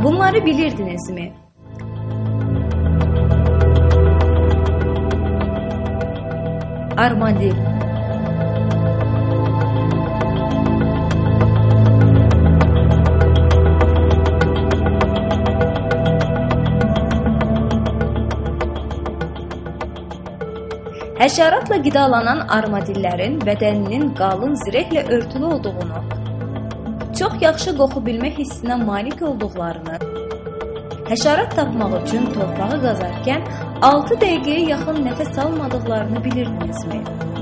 Bunları bilirdinizmi? Armadil. Həşəratla qidalanan armadillərin bədəninin qalın zirehlə örtülü olduğunu, çox yaxşı qoxu bilmə hissinə malik olduqlarını, həşərat tapmaq üçün torpağı qazarkən 6 dəqiqəyə yaxın nəfəs almadıqlarını bilirdinizmi?